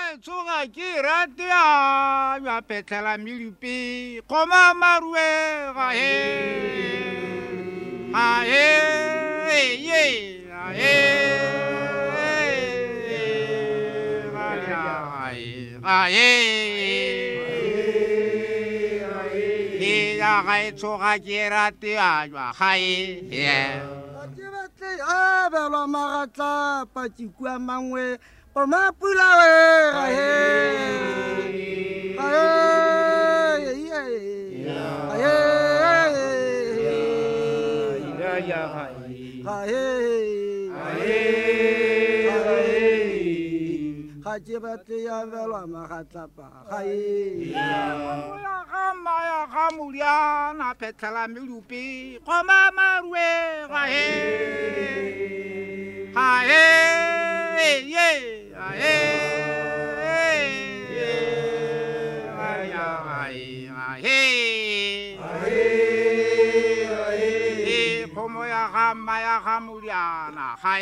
tsoga ke ratea ya petlela milipi koma marue ga he ye ga e tsoga ke ratea ya ga e belwa magatla patikua mangwe o mapula we ga ke batle ya belwa magatla pa ga maya ga muliana petlela milupi koma marue ga komo ya ga maya ga muliana ga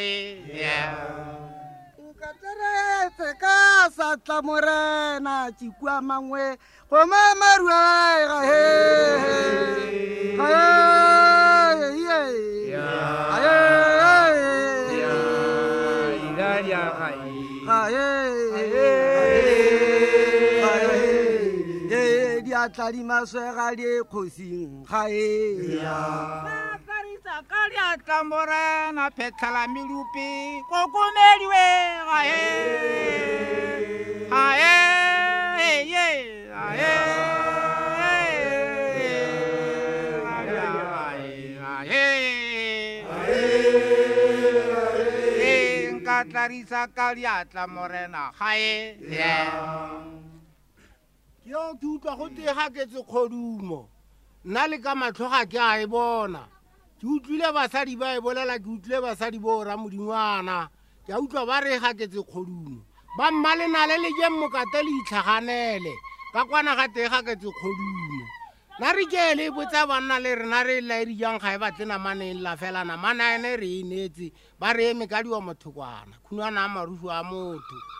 Katerete ka satla morena tsikua mangwe go mamarua ga diatladi maswega di kgosing ga Kalia tamborena petala milupi kokomeliwe Katlarisa kalia tamorena Yo tutlwa go te ga ke tse khodumo nna le ka matlhoga ke a e bona ke utlwile basadi ba e bolela ke utlwile basadi bo ra modingwana ke a utlwa ba re ga ke tse khodumo ba mmalena le le jeng mokate le itlhaganele ka kwana ga te ga ke tse khodumo na re ke le botsa banna le rena re la di jang ga e batle namane la fela namana ene re inetse ba re eme ka diwa mothokwana khunwana a marufu a motho